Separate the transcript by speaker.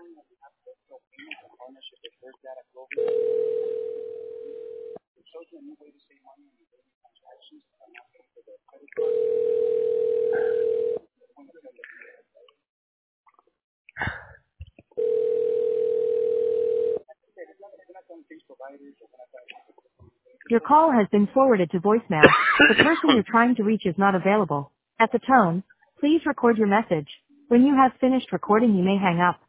Speaker 1: Your call has been forwarded to voicemail. The person you're trying to reach is not available. At the tone, please record your message. When you have finished recording, you may hang up.